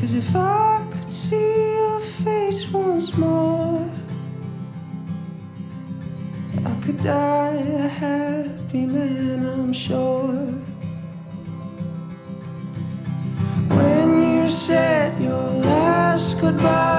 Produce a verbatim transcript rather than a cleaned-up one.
'Cause if I could see your face once more, I could die a happy man, I'm sure. When you said your last goodbye,